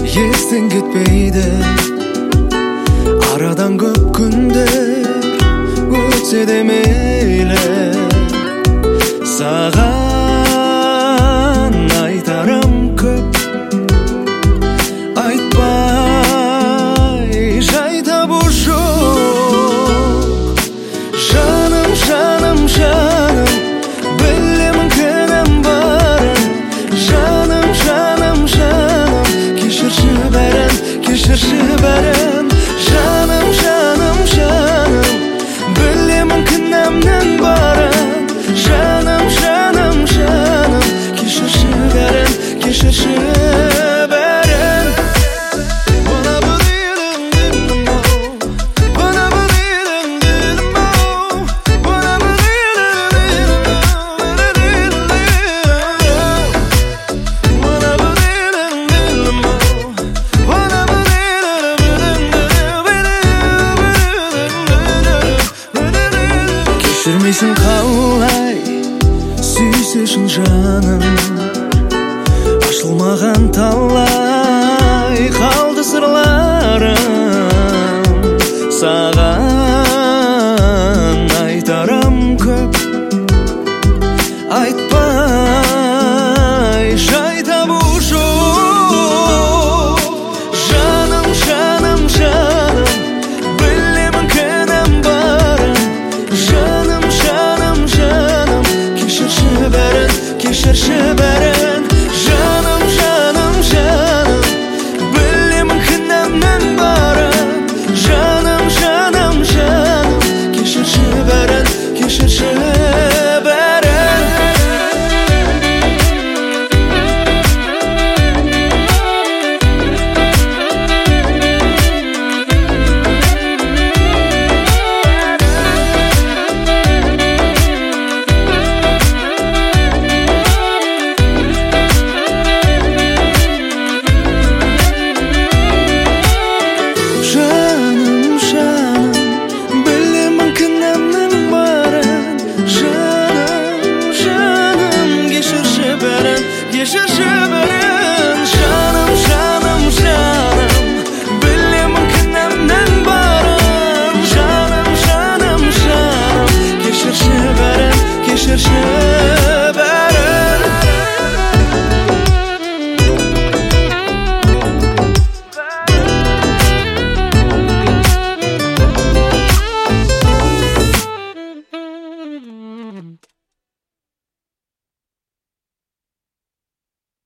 естен кетпейді. Арадан көп күндер өтсе де мейлі, саған айтарым көп, айтпай жай табу жоқ. Жаным, жаным, жаным, білемін кінәм барын. Жаным, жаным, жаным, кешірші бәрін, кешірші бәрін. Жаным, жаным, жаным, білемін кінәмнің барын. Жаным, жаным, жаным, кешірші бәрін, кешірші бәрін. Кешірмейсің қалай сүйсе шын жаным,